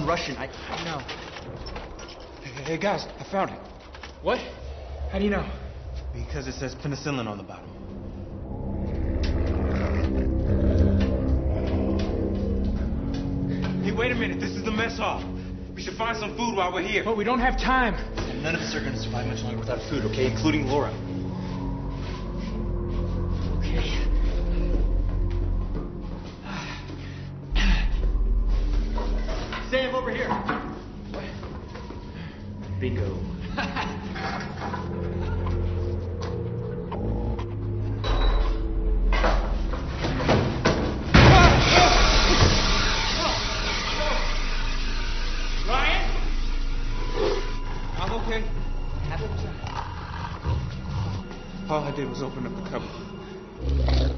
in Russian. I know. Hey guys, I found it. What? How do you know? Because it says penicillin on the bottom. Hey, wait a minute. This is the mess hall. We should find some food while we're here. But we don't have time. None of us are going to survive much longer without food, okay? Including Laura. Okay. Sam, over here. What? Bingo. All I did was open up the cupboard.